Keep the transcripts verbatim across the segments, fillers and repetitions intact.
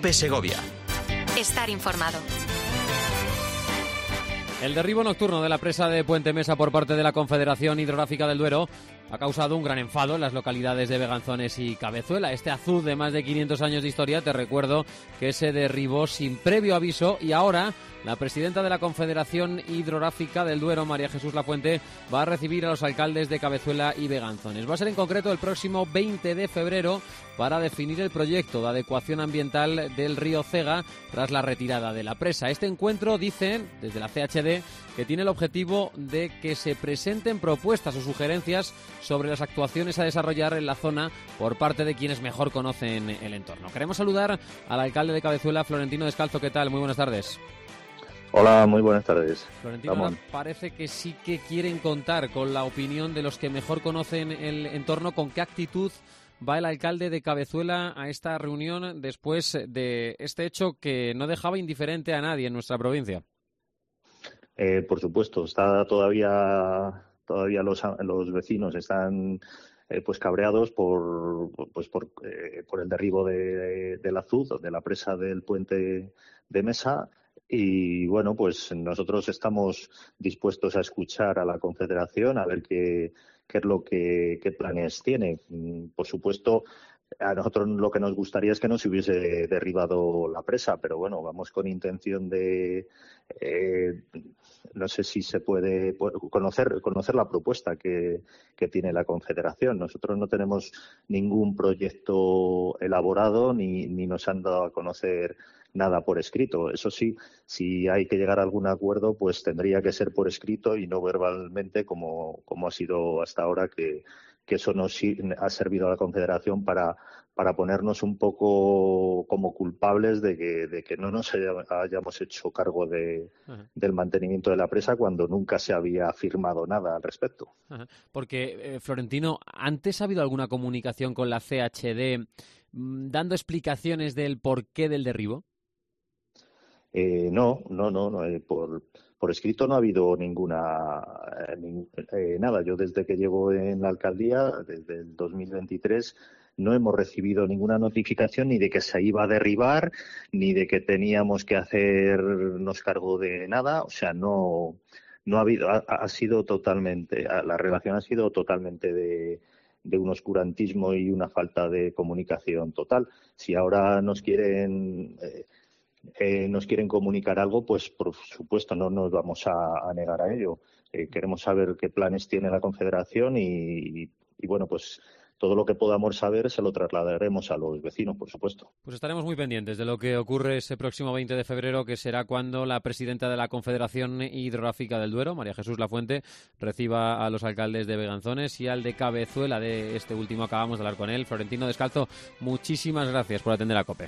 COPE Segovia. Estar informado. El derribo nocturno de la presa de Puente Mesa por parte de la Confederación Hidrográfica del Duero ha causado un gran enfado en las localidades de Beganzones y Cabezuela. Este azud de más de quinientos años de historia, te recuerdo que se derribó sin previo aviso, y ahora la presidenta de la Confederación Hidrográfica del Duero, María Jesús Lafuente, va a recibir a los alcaldes de Cabezuela y Beganzones. Va a ser en concreto el próximo veinte de febrero para definir el proyecto de adecuación ambiental del río Cega tras la retirada de la presa. Este encuentro, dicen desde la C H D, que tiene el objetivo de que se presenten propuestas o sugerencias sobre las actuaciones a desarrollar en la zona por parte de quienes mejor conocen el entorno. Queremos saludar al alcalde de Cabezuela, Florentino Descalzo. ¿Qué tal? Muy buenas tardes. Hola, muy buenas tardes. Florentino, parece que sí que quieren contar con la opinión de los que mejor conocen el entorno. ¿Con qué actitud va el alcalde de Cabezuela a esta reunión después de este hecho que no dejaba indiferente a nadie en nuestra provincia? Eh, por supuesto, está todavía todavía los, los vecinos están eh, pues cabreados por pues por, eh, por el derribo de, del azud, de la presa del Puente de Mesa. Y bueno, pues nosotros estamos dispuestos a escuchar a la Confederación, a ver qué, qué es lo que qué planes tiene. Por supuesto, a nosotros lo que nos gustaría es que no se hubiese derribado la presa, pero bueno, vamos con intención de eh, no sé si se puede conocer conocer la propuesta que, que tiene la Confederación. Nosotros no tenemos ningún proyecto elaborado ni, ni nos han dado a conocer nada por escrito. Eso sí, si hay que llegar a algún acuerdo, pues tendría que ser por escrito y no verbalmente como, como ha sido hasta ahora, que, que eso nos ha servido a la Confederación para, para ponernos un poco como culpables de que, de que no nos haya, hayamos hecho cargo de, uh-huh. del mantenimiento de la presa cuando nunca se había firmado nada al respecto. Uh-huh. Porque, eh, Florentino, ¿antes ha habido alguna comunicación con la C H D mmm, dando explicaciones del porqué del derribo? Eh, no, no, no, no eh, por, por escrito no ha habido ninguna eh, ni, eh, nada. Yo desde que llevo en la alcaldía, desde el dos mil veintitrés, no hemos recibido ninguna notificación ni de que se iba a derribar, ni de que teníamos que hacernos cargo de nada. O sea, no, no ha habido, ha, ha sido totalmente, la relación ha sido totalmente de, de un oscurantismo y una falta de comunicación total. Si ahora nos quieren eh, Eh, nos quieren comunicar algo, pues por supuesto no nos vamos a, a negar a ello. Eh, queremos saber qué planes tiene la Confederación y, y, y bueno, pues todo lo que podamos saber se lo trasladaremos a los vecinos, por supuesto. Pues estaremos muy pendientes de lo que ocurre ese próximo veinte de febrero, que será cuando la presidenta de la Confederación Hidrográfica del Duero, María Jesús Lafuente, reciba a los alcaldes de Beganzones y al de Cabezuela. De este último acabamos de hablar con él. Florentino Descalzo, muchísimas gracias por atender a COPE.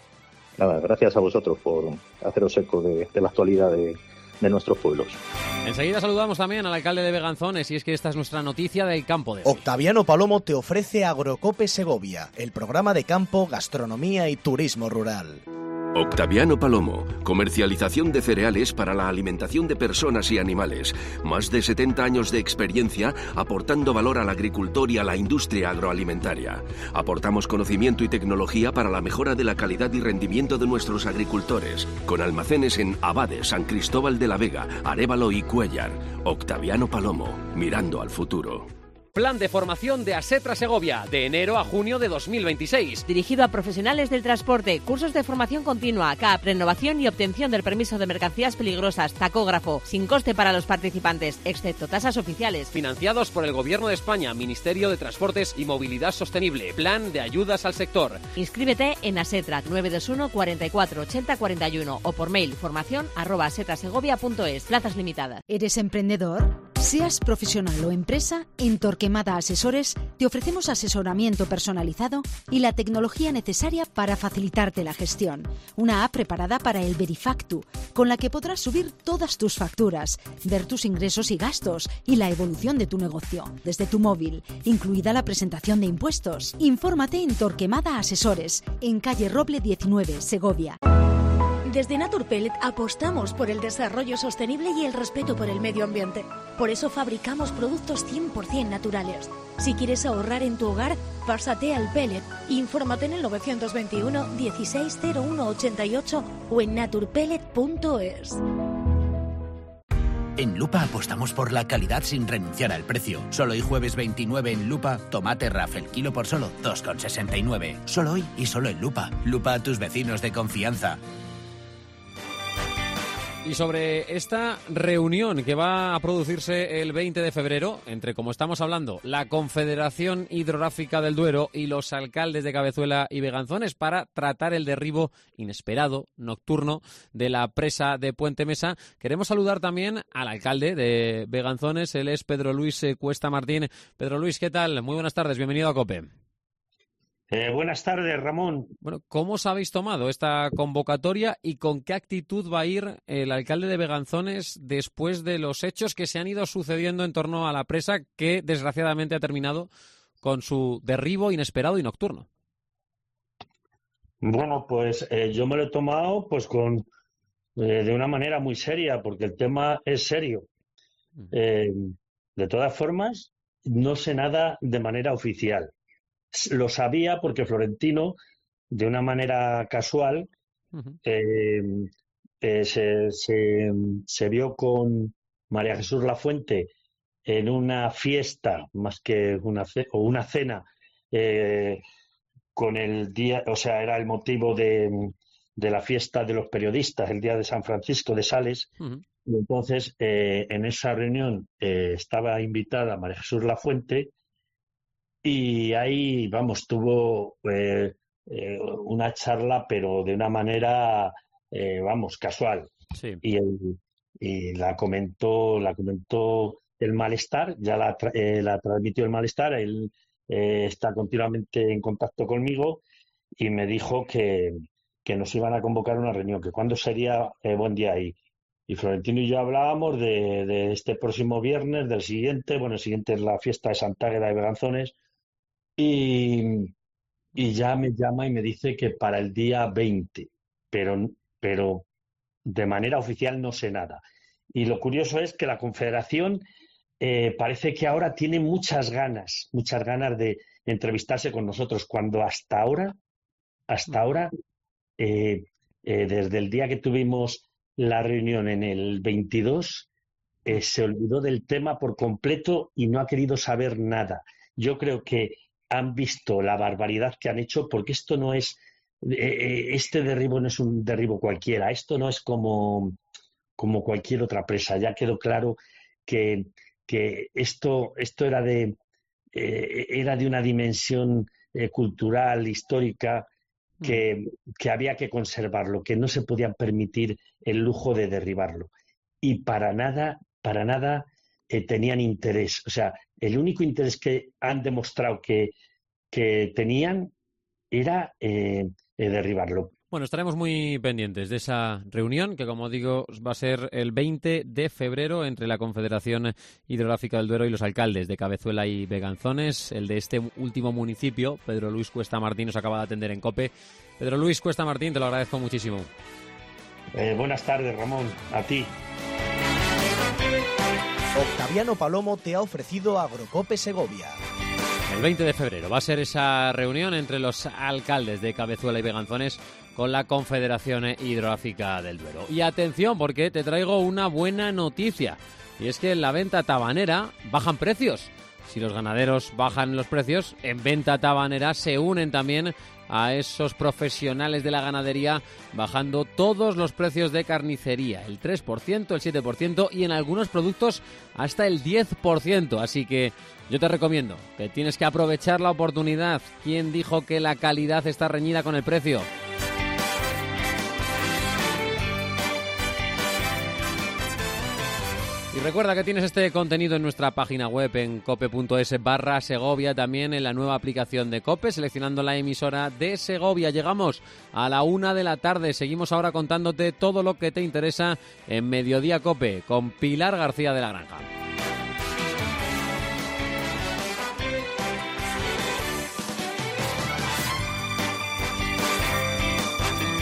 Nada, gracias a vosotros por haceros eco de, de la actualidad de, de nuestros pueblos. Enseguida saludamos también al alcalde de Beganzones, y es que esta es nuestra noticia del campo de hoy. Octaviano Palomo te ofrece Agrocope Segovia, el programa de campo, gastronomía y turismo rural. Octaviano Palomo, comercialización de cereales para la alimentación de personas y animales. Más de setenta años de experiencia aportando valor al agricultor y a la industria agroalimentaria. Aportamos conocimiento y tecnología para la mejora de la calidad y rendimiento de nuestros agricultores, con almacenes en Abade, San Cristóbal de la Vega, Arévalo y Cuéllar. Octaviano Palomo, mirando al futuro. Plan de formación de Asetra Segovia, de enero a junio de dos mil veintiséis. Dirigido a profesionales del transporte, cursos de formación continua, C A P, renovación y obtención del permiso de mercancías peligrosas, tacógrafo, sin coste para los participantes, excepto tasas oficiales. Financiados por el Gobierno de España, Ministerio de Transportes y Movilidad Sostenible. Plan de ayudas al sector. Inscríbete en Asetra nueve dos uno, cuarenta y cuatro, ochenta, cuarenta y uno o por mail formación arroba asetrasegovia punto es. Plazas limitadas. ¿Eres emprendedor? Seas profesional o empresa, en Torquemada Asesores te ofrecemos asesoramiento personalizado y la tecnología necesaria para facilitarte la gestión. Una app preparada para el Verifactu, con la que podrás subir todas tus facturas, ver tus ingresos y gastos y la evolución de tu negocio desde tu móvil, incluida la presentación de impuestos. Infórmate en Torquemada Asesores, en calle Roble diecinueve, Segovia. Desde Naturpellet apostamos por el desarrollo sostenible y el respeto por el medio ambiente. Por eso fabricamos productos cien por ciento naturales. Si quieres ahorrar en tu hogar, pásate al pellet. Infórmate en el novecientos veintiuno dieciséis cero uno ochenta y ocho o en naturpellet punto es. En Lupa apostamos por la calidad sin renunciar al precio. Solo hoy jueves veintinueve en Lupa, tomate Raf el kilo por solo dos con sesenta y nueve. Solo hoy y solo en Lupa. Lupa a tus vecinos de confianza. Y sobre esta reunión que va a producirse el veinte de febrero entre, como estamos hablando, la Confederación Hidrográfica del Duero y los alcaldes de Cabezuela y Beganzones para tratar el derribo inesperado, nocturno, de la presa de Puente Mesa, queremos saludar también al alcalde de Beganzones, él es Pedro Luis Cuesta Martín. Pedro Luis, ¿qué tal? Muy buenas tardes, bienvenido a COPE. Eh, buenas tardes, Ramón. Bueno, ¿cómo os habéis tomado esta convocatoria y con qué actitud va a ir el alcalde de Beganzones después de los hechos que se han ido sucediendo en torno a la presa que desgraciadamente ha terminado con su derribo inesperado y nocturno? Bueno, pues eh, yo me lo he tomado pues con eh, de una manera muy seria, porque el tema es serio. Eh, de todas formas, no sé nada de manera oficial. Lo sabía porque Florentino, de una manera casual, uh-huh. eh, eh, se, se, se vio con María Jesús Lafuente en una fiesta, más que una, o una cena, eh, con el día, o sea, era el motivo de, de la fiesta de los periodistas, el día de San Francisco de Sales. Uh-huh. Y entonces, eh, en esa reunión eh, estaba invitada María Jesús Lafuente. Y ahí, vamos, tuvo eh, eh, una charla, pero de una manera, eh, vamos, casual. Sí. Y, el, y la comentó, la comentó el malestar, ya la, eh, la transmitió el malestar. Él eh, está continuamente en contacto conmigo y me dijo que, que nos iban a convocar una reunión, que cuándo sería eh, buen día ahí. Y Florentino y yo hablábamos de, de este próximo viernes, del siguiente. Bueno, el siguiente es la fiesta de Santa Águeda de Beganzones. Y, y ya me llama y me dice que para el día veinte, pero, pero de manera oficial no sé nada. Y lo curioso es que la Confederación eh, parece que ahora tiene muchas ganas, muchas ganas de entrevistarse con nosotros, cuando hasta ahora, hasta ahora, eh, eh, desde el día que tuvimos la reunión en el veintidós, eh, se olvidó del tema por completo y no ha querido saber nada. Yo creo que han visto la barbaridad que han hecho, porque esto no es, eh, este derribo no es un derribo cualquiera, esto no es como, como cualquier otra presa. Ya quedó claro que, que esto, esto era de, eh, era de una dimensión eh, cultural, histórica, que, que había que conservarlo, que no se podía permitir el lujo de derribarlo. Y para nada, para nada eh, tenían interés. O sea, el único interés que han demostrado que, que tenían era eh, eh, derribarlo. Bueno, estaremos muy pendientes de esa reunión que, como digo, va a ser el veinte de febrero entre la Confederación Hidrográfica del Duero y los alcaldes de Cabezuela y Beganzones. El de este último municipio, Pedro Luis Cuesta Martín, nos acaba de atender en COPE. Pedro Luis Cuesta Martín, te lo agradezco muchísimo. Eh, buenas tardes, Ramón. A ti. Octaviano Palomo te ha ofrecido Agrocope Segovia. El veinte de febrero va a ser esa reunión entre los alcaldes de Cabezuela y Beganzones con la Confederación Hidrográfica del Duero. Y atención, porque te traigo una buena noticia. Y es que en la venta tabanera bajan precios. Si los ganaderos bajan los precios, en venta tabanera se unen también a esos profesionales de la ganadería, bajando todos los precios de carnicería, el tres por ciento, el siete por ciento y en algunos productos hasta el diez por ciento. Así que yo te recomiendo que tienes que aprovechar la oportunidad. ¿Quién dijo que la calidad está reñida con el precio? Y recuerda que tienes este contenido en nuestra página web en cope.es barra Segovia, también en la nueva aplicación de COPE, seleccionando la emisora de Segovia. Llegamos a la una de la tarde, seguimos ahora contándote todo lo que te interesa en Mediodía COPE con Pilar García de la Granja.